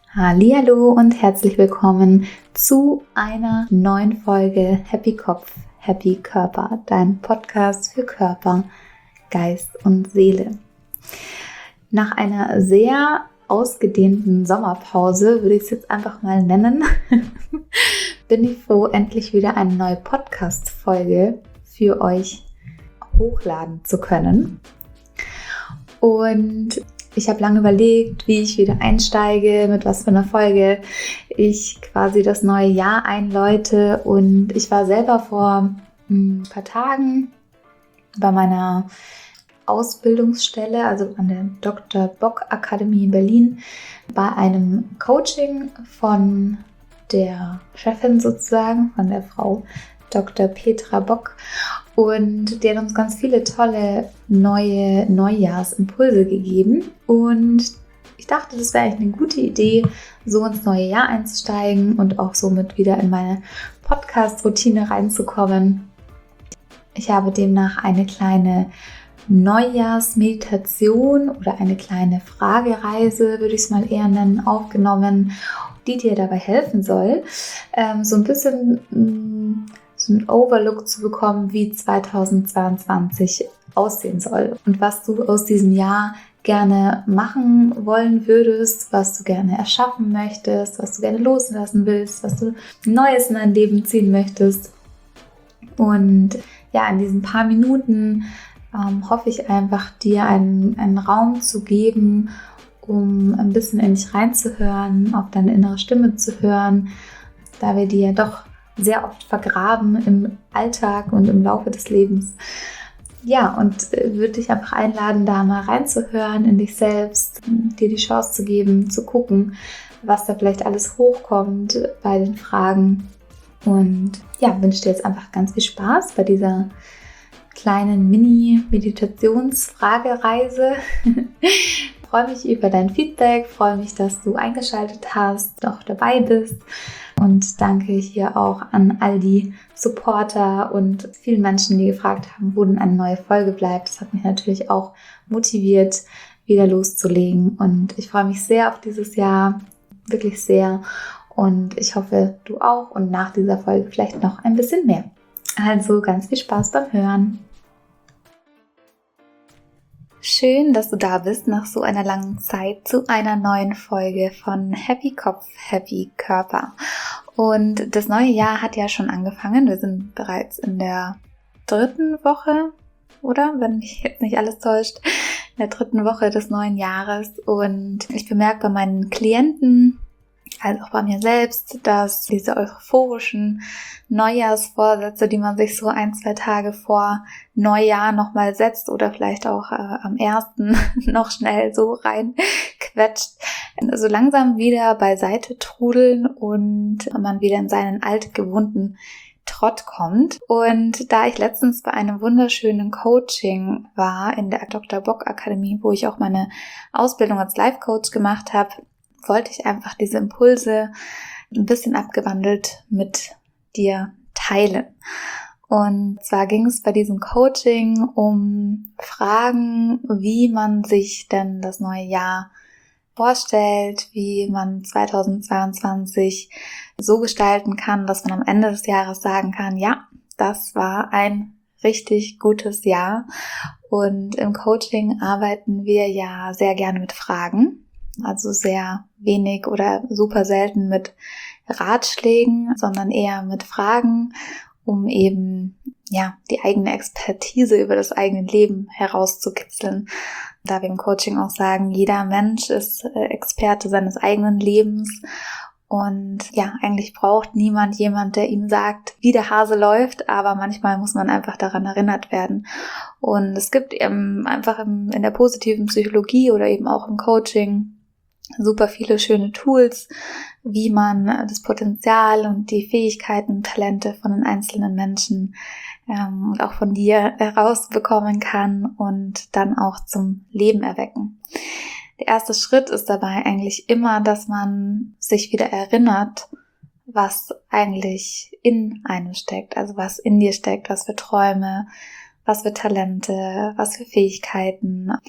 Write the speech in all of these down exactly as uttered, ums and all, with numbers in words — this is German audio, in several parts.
Hallihallo und herzlich willkommen zu einer neuen Folge Happy Kopf, Happy Körper, dein Podcast für Körper, Geist und Seele. Nach einer sehr ausgedehnten Sommerpause, würde ich es jetzt einfach mal nennen, bin ich froh, endlich wieder eine neue Podcast-Folge für euch hochladen zu können. Und ich habe lange überlegt, wie ich wieder einsteige, mit was für einer Folge ich quasi das neue Jahr einläute. Und ich war selber vor ein paar Tagen bei meiner Ausbildungsstelle, also an der Doktor Bock Akademie in Berlin, bei einem Coaching von der Chefin sozusagen, von der Frau Doktor Petra Bock. Und die hat uns ganz viele tolle neue Neujahrsimpulse gegeben. Und ich dachte, das wäre eigentlich eine gute Idee, so ins neue Jahr einzusteigen und auch somit wieder in meine Podcast-Routine reinzukommen. Ich habe demnach eine kleine Neujahrsmeditation oder eine kleine Fragereise, würde ich es mal eher nennen, aufgenommen, die dir dabei helfen soll, ähm, so ein bisschen mh, so einen Overlook zu bekommen, wie zweitausendzweiundzwanzig aussehen soll und was du aus diesem Jahr gerne machen wollen würdest, was du gerne erschaffen möchtest, was du gerne loslassen willst, was du Neues in dein Leben ziehen möchtest. Und ja, in diesen paar Minuten ähm, hoffe ich einfach, dir einen, einen Raum zu geben, um ein bisschen in dich reinzuhören, auf deine innere Stimme zu hören, da wir die ja doch sehr oft vergraben im Alltag und im Laufe des Lebens. Ja, und äh, würde dich einfach einladen, da mal reinzuhören in dich selbst, dir die Chance zu geben, zu gucken, was da vielleicht alles hochkommt bei den Fragen. Und ja, wünsche dir jetzt einfach ganz viel Spaß bei dieser kleinen Mini-Meditations-Fragereise. Freue mich über dein Feedback, freue mich, dass du eingeschaltet hast, auch dabei bist und danke hier auch an all die Supporter und vielen Menschen, die gefragt haben, wo denn eine neue Folge bleibt. Das hat mich natürlich auch motiviert, wieder loszulegen und ich freue mich sehr auf dieses Jahr, wirklich sehr und ich hoffe, du auch und nach dieser Folge vielleicht noch ein bisschen mehr. Also ganz viel Spaß beim Hören. Schön, dass du da bist nach so einer langen Zeit zu einer neuen Folge von Happy Kopf, Happy Körper. Und das neue Jahr hat ja schon angefangen. Wir sind bereits in der dritten Woche, oder? Wenn mich jetzt nicht alles täuscht, in der dritten Woche des neuen Jahres. Und ich bemerke bei meinen Klienten, als auch bei mir selbst, dass diese euphorischen Neujahrsvorsätze, die man sich so ein, zwei Tage vor Neujahr nochmal setzt oder vielleicht auch äh, am ersten noch schnell so reinquetscht, so langsam wieder beiseite trudeln und man wieder in seinen altgewohnten Trott kommt. Und da ich letztens bei einem wunderschönen Coaching war in der Doktor Bock Akademie, wo ich auch meine Ausbildung als Life Coach gemacht habe, wollte ich einfach diese Impulse ein bisschen abgewandelt mit dir teilen. Und zwar ging es bei diesem Coaching um Fragen, wie man sich denn das neue Jahr vorstellt, wie man zweitausendzweiundzwanzig so gestalten kann, dass man am Ende des Jahres sagen kann, ja, das war ein richtig gutes Jahr. Und im Coaching arbeiten wir ja sehr gerne mit Fragen. Also sehr wenig oder super selten mit Ratschlägen, sondern eher mit Fragen, um eben ja die eigene Expertise über das eigene Leben herauszukitzeln. Da wir im Coaching auch sagen, jeder Mensch ist Experte seines eigenen Lebens und ja, eigentlich braucht niemand jemand, der ihm sagt, wie der Hase läuft, aber manchmal muss man einfach daran erinnert werden. Und es gibt eben einfach im, in der positiven Psychologie oder eben auch im Coaching super viele schöne Tools, wie man das Potenzial und die Fähigkeiten und Talente von den einzelnen Menschen ähm, und auch von dir herausbekommen kann und dann auch zum Leben erwecken. Der erste Schritt ist dabei eigentlich immer, dass man sich wieder erinnert, was eigentlich in einem steckt, also was in dir steckt, was für Träume, was für Talente, was für Fähigkeiten,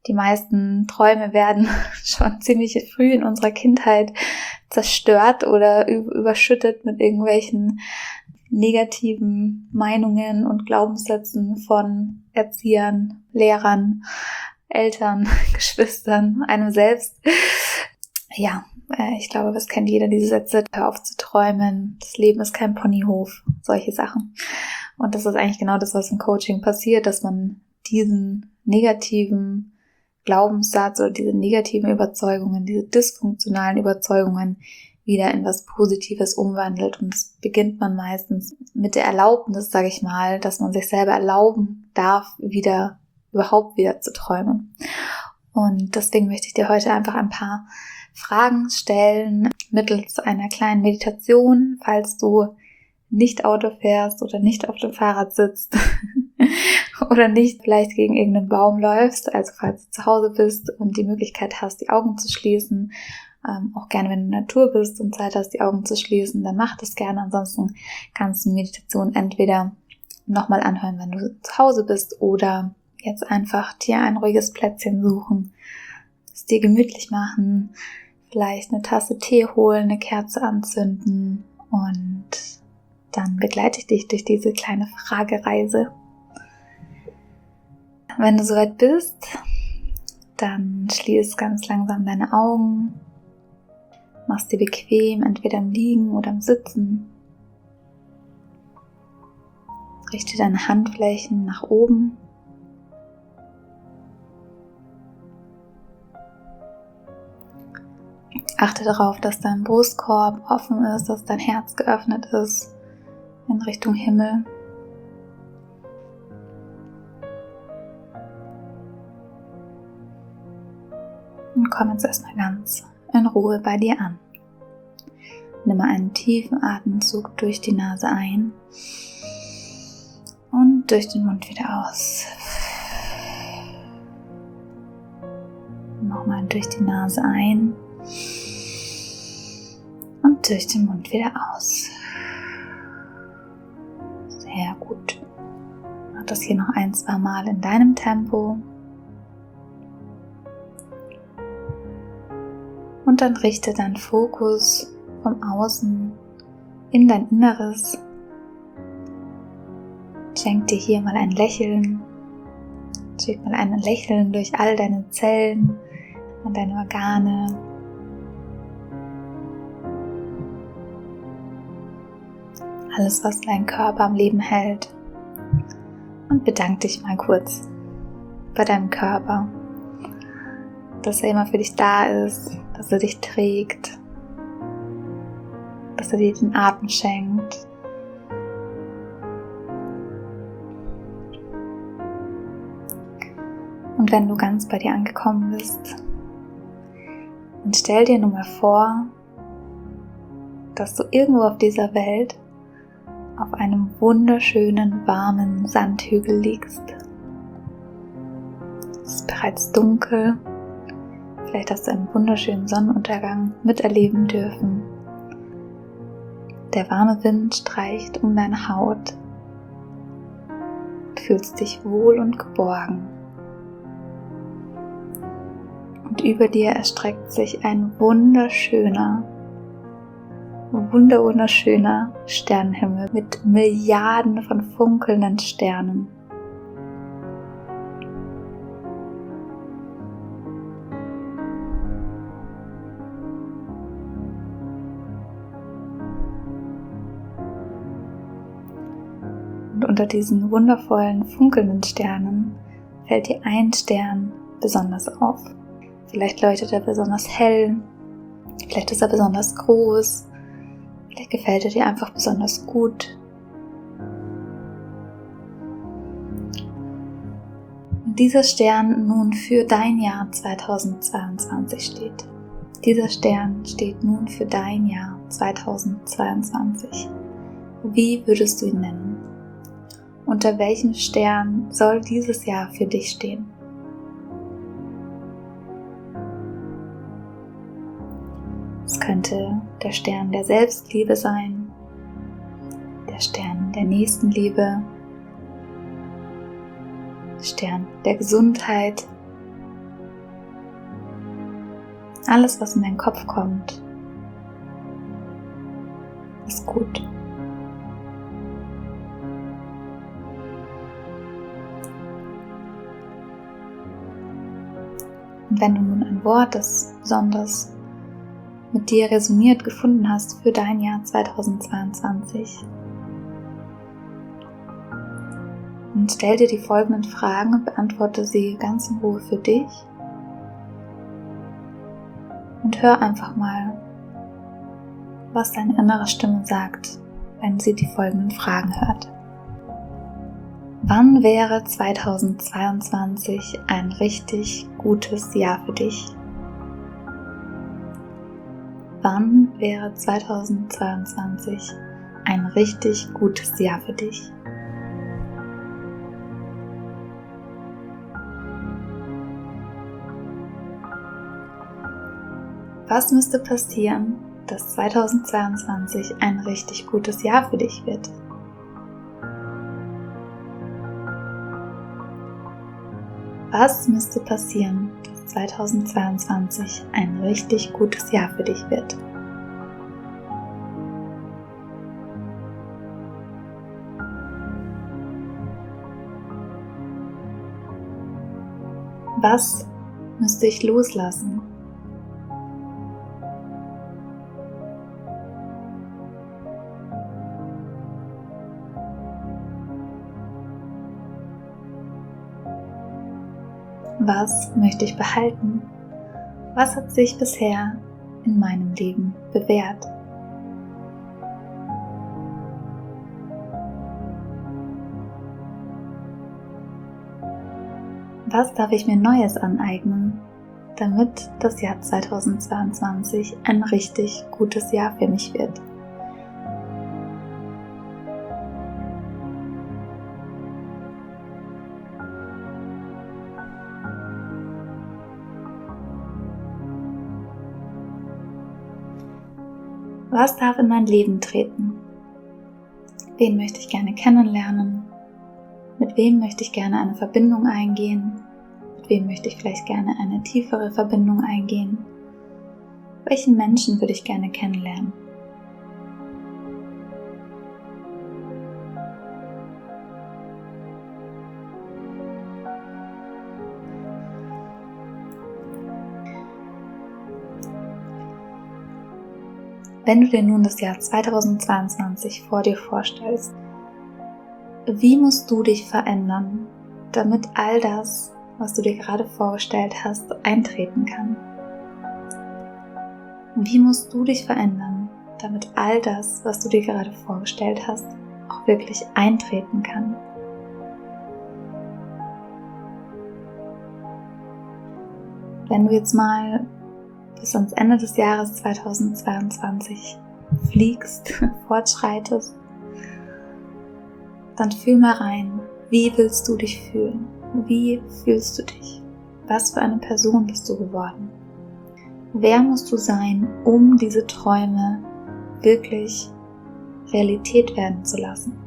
Die meisten Träume werden schon ziemlich früh in unserer Kindheit zerstört oder überschüttet mit irgendwelchen negativen Meinungen und Glaubenssätzen von Erziehern, Lehrern, Eltern, Geschwistern, einem selbst. Ja, ich glaube, das kennt jeder, diese Sätze: Hör auf zu träumen, das Leben ist kein Ponyhof, solche Sachen. Und das ist eigentlich genau das, was im Coaching passiert, dass man diesen negativen Glaubenssatz oder diese negativen Überzeugungen, diese dysfunktionalen Überzeugungen wieder in was Positives umwandelt. Und das beginnt man meistens mit der Erlaubnis, sage ich mal, dass man sich selber erlauben darf, wieder überhaupt wieder zu träumen. Und deswegen möchte ich dir heute einfach ein paar Fragen stellen mittels einer kleinen Meditation, falls du nicht Auto fährst oder nicht auf dem Fahrrad sitzt oder nicht vielleicht gegen irgendeinen Baum läufst, also falls du zu Hause bist und die Möglichkeit hast, die Augen zu schließen, ähm, auch gerne, wenn du in der Natur bist und Zeit hast, die Augen zu schließen, dann mach das gerne. Ansonsten kannst du die Meditation entweder nochmal anhören, wenn du zu Hause bist, oder jetzt einfach dir ein ruhiges Plätzchen suchen, es dir gemütlich machen, vielleicht eine Tasse Tee holen, eine Kerze anzünden, und dann begleite ich dich durch diese kleine Fragereise. Wenn du soweit bist, dann schließ ganz langsam deine Augen, machst dir bequem, entweder im Liegen oder im Sitzen. Richte deine Handflächen nach oben. Achte darauf, dass dein Brustkorb offen ist, dass dein Herz geöffnet ist in Richtung Himmel. Und komm jetzt erstmal ganz in Ruhe bei dir an. Nimm einen tiefen Atemzug durch die Nase ein und durch den Mund wieder aus. Nochmal durch die Nase ein und durch den Mund wieder aus. Sehr gut. Mach das hier noch ein, zwei Mal in deinem Tempo. Und dann richte deinen Fokus vom Außen in dein Inneres. Schenk dir hier mal ein Lächeln. Schick mal ein Lächeln durch all deine Zellen und deine Organe. Alles, was deinen Körper am Leben hält. Und bedank dich mal kurz bei deinem Körper, dass er immer für dich da ist, dass er dich trägt, dass er dir den Atem schenkt. Und wenn du ganz bei dir angekommen bist, dann stell dir nun mal vor, dass du irgendwo auf dieser Welt auf einem wunderschönen, warmen Sandhügel liegst. Es ist bereits dunkel. Vielleicht hast du einen wunderschönen Sonnenuntergang miterleben dürfen. Der warme Wind streicht um deine Haut. Du fühlst dich wohl und geborgen. Und über dir erstreckt sich ein wunderschöner, wunder wunderschöner Sternenhimmel mit Milliarden von funkelnden Sternen. Und unter diesen wundervollen, funkelnden Sternen fällt dir ein Stern besonders auf. Vielleicht leuchtet er besonders hell, vielleicht ist er besonders groß, vielleicht gefällt er dir einfach besonders gut. Und dieser Stern nun für dein Jahr zweitausendzweiundzwanzig steht. Dieser Stern steht nun für dein Jahr zweitausendzweiundzwanzig. Wie würdest du ihn nennen? Unter welchem Stern soll dieses Jahr für dich stehen? Es könnte der Stern der Selbstliebe sein, der Stern der Nächstenliebe, Stern der Gesundheit, Alles, was in deinen Kopf kommt, ist gut. Und wenn du nun ein Wort, das besonders mit dir resoniert, gefunden hast für dein Jahr zweitausendzweiundzwanzig, und stell dir die folgenden Fragen und beantworte sie ganz in Ruhe für dich. Und hör einfach mal, was deine innere Stimme sagt, wenn sie die folgenden Fragen hört. Wann wäre zweitausendzweiundzwanzig ein richtig gutes Jahr für dich? Wann wäre zweitausendzweiundzwanzig ein richtig gutes Jahr für dich? Was müsste passieren, dass zweitausendzweiundzwanzig ein richtig gutes Jahr für dich wird? Was müsste passieren, dass zweitausendzweiundzwanzig ein richtig gutes Jahr für dich wird? Was müsste ich loslassen? Was möchte ich behalten? Was hat sich bisher in meinem Leben bewährt? Was darf ich mir Neues aneignen, damit das Jahr zweitausendzweiundzwanzig ein richtig gutes Jahr für mich wird? Was darf in mein Leben treten? Wen möchte ich gerne kennenlernen? Mit wem möchte ich gerne eine Verbindung eingehen? Mit wem möchte ich vielleicht gerne eine tiefere Verbindung eingehen? Welchen Menschen würde ich gerne kennenlernen? Wenn du dir nun das Jahr zweitausendzweiundzwanzig vor dir vorstellst, wie musst du dich verändern, damit all das, was du dir gerade vorgestellt hast, eintreten kann? Wie musst du dich verändern, damit all das, was du dir gerade vorgestellt hast, auch wirklich eintreten kann? Wenn du jetzt mal bis ans Ende des Jahres zweitausendzweiundzwanzig fliegst, fortschreitest, dann fühl mal rein, wie willst du dich fühlen? Wie fühlst du dich? Was für eine Person bist du geworden? Wer musst du sein, um diese Träume wirklich Realität werden zu lassen?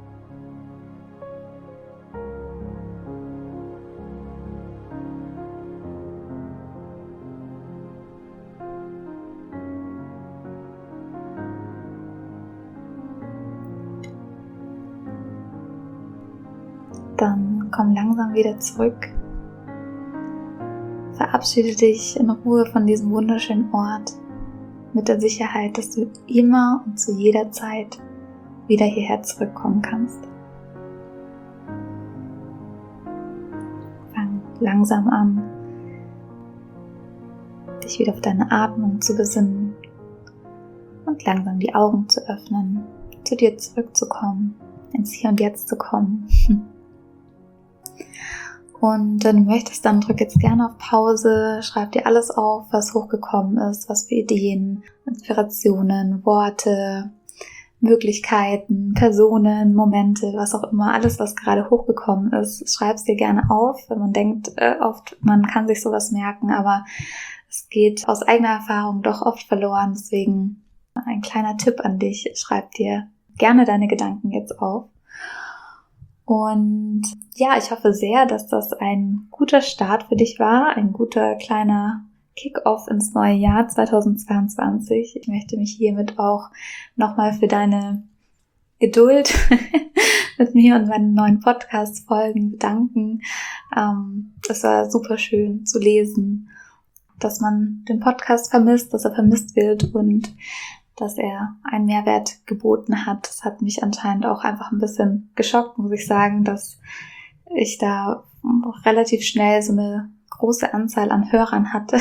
Dann komm langsam wieder zurück. Verabschiede dich in Ruhe von diesem wunderschönen Ort mit der Sicherheit, dass du immer und zu jeder Zeit wieder hierher zurückkommen kannst. Fang langsam an, dich wieder auf deine Atmung zu besinnen und langsam die Augen zu öffnen, zu dir zurückzukommen, ins Hier und Jetzt zu kommen. Und wenn du möchtest, dann drück jetzt gerne auf Pause, schreib dir alles auf, was hochgekommen ist, was für Ideen, Inspirationen, Worte, Möglichkeiten, Personen, Momente, was auch immer, alles, was gerade hochgekommen ist, schreib's dir gerne auf, wenn man denkt, äh, oft, man kann sich sowas merken, aber es geht aus eigener Erfahrung doch oft verloren, deswegen ein kleiner Tipp an dich, schreib dir gerne deine Gedanken jetzt auf. Und ja, ich hoffe sehr, dass das ein guter Start für dich war, ein guter kleiner Kick-Off ins neue Jahr zweitausendzweiundzwanzig. Ich möchte mich hiermit auch nochmal für deine Geduld mit mir und meinen neuen Podcast-Folgen bedanken. Ähm, es war super schön zu lesen, dass man den Podcast vermisst, dass er vermisst wird und dass er einen Mehrwert geboten hat. Das hat mich anscheinend auch einfach ein bisschen geschockt, muss ich sagen, dass ich da relativ schnell so eine große Anzahl an Hörern hatte.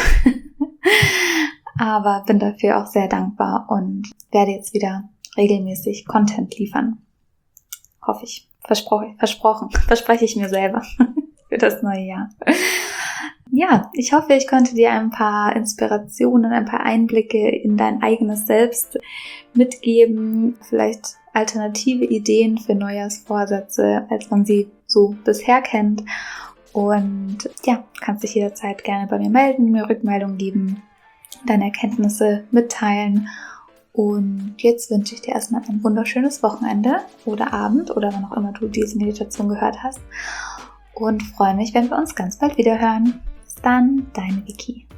Aber bin dafür auch sehr dankbar und werde jetzt wieder regelmäßig Content liefern. Hoffe ich. Verspro- versprochen. Verspreche ich mir selber für das neue Jahr. Ja, ich hoffe, ich konnte dir ein paar Inspirationen, ein paar Einblicke in dein eigenes Selbst mitgeben. Vielleicht alternative Ideen für Neujahrsvorsätze, als man sie so bisher kennt. Und ja, kannst dich jederzeit gerne bei mir melden, mir Rückmeldung geben, deine Erkenntnisse mitteilen. Und jetzt wünsche ich dir erstmal ein wunderschönes Wochenende oder Abend oder wann auch immer du diese Meditation gehört hast. Und freue mich, wenn wir uns ganz bald wieder hören. Bis dann, deine Vicky.